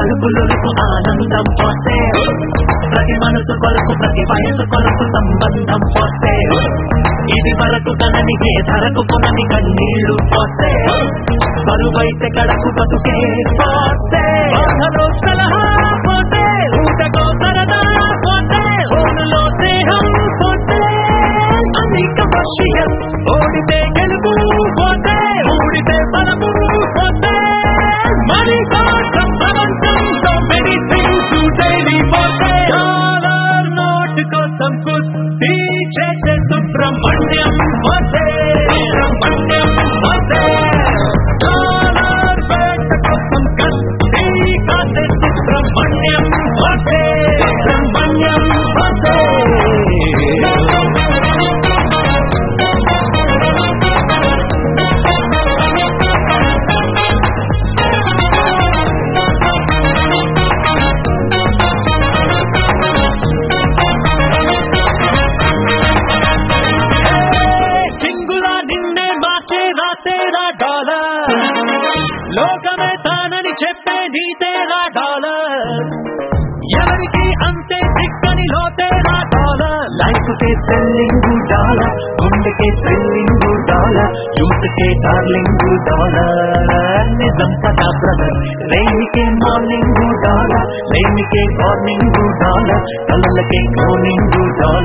ఉలుకు ఆనందం పోసే ప్రతి మనసు కొరకు ప్రతి వయసు కొరకు సంబంధం పోసే ఇది వరకు కననికే ధరకు కొనని కన్నీళ్లు పోసే బరువైతే కడకు బతుకే పోసే బాధలో సలహా పోసే ఊటకో సరదా పోసే ఓనులో స్నేహం పోసే అనేక వర్షియం ఓడితే గెలుపు పోసే ఊడితే బలము పోసే మరి కోసం ప్రపంచంతో మెడిసిన్స్ డైలీ పోసే డాలర్ నోట్ కోసం కుస్తీ చేసే సుబ్రహ్మణ్యం పోసే సుబ్రహ్మణ్యం పోసే డాలర్ వేట కోసం కస్తీ కాసే సుబ్రహ్మణ్యం పోసే సుబ్రహ్మణ్యం పోసే లోకమే తానని చెప్పే నీతేరా డాలర్ ఎవరికి అంతే దిక్కని లోతేరా డాలర్ లైఫ్ కే సెల్లింగ్ డాలర్ గుండెకే థ్రిల్లింగ్ డాలర్ యూత్ కే డార్లింగ్ డాలర్ నిజం పదా బ్రదర్ రైలుకే మార్నింగ్ డాలర్ లేమికే వార్నింగ్ డాలర్ కళ్ళకే క్లోనింగ్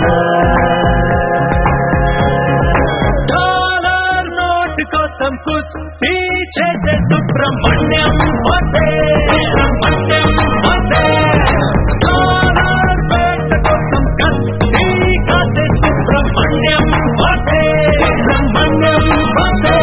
డాలర్ నోట్ కోసం కుస్తీ చేసే సుబ్రహ్మణ్యం పోసే సుబ్రహ్మణ్యం పోసే డాలర్ వేట కోసం కస్తీ కాసే సుబ్రహ్మణ్యం పోసే సుబ్రహ్మణ్యం పోసే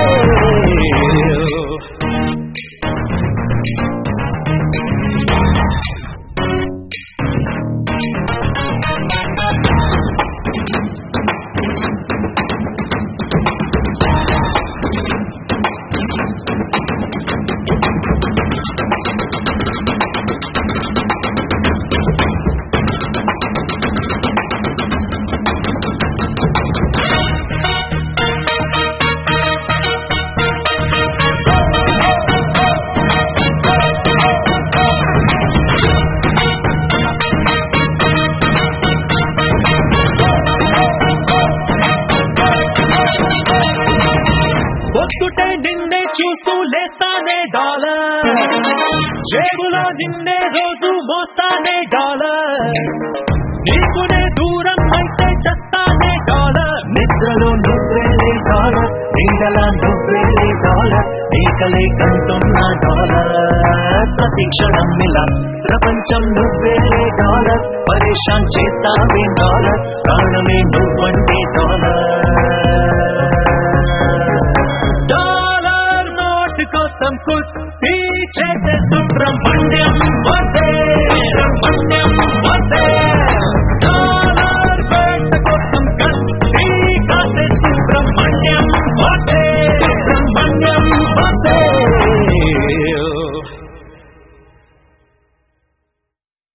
పొద్దుటే నిన్నే చూస్తూ లేస్తానే డాలర్ జేబులో నిన్నే రోజు మోస్తానే డాలర్ నీకునే దూరం అయితే చస్తానే డాలర్ నిద్రలో నువ్వేలే డాలర్ నీడలా నువ్వేలే డాలర్ నీకలే కంటున్న డాలర్ ప్రతి క్షణం ఇలా ప్రపంచం నువ్వేలే డాలర్ పరేషాన్ చేస్తావే డాలర్ ప్రాణమే నువ్వంటే డాలర్ కోసం కుస్తీ చేసే సుబ్రహ్మణ్యం పోసే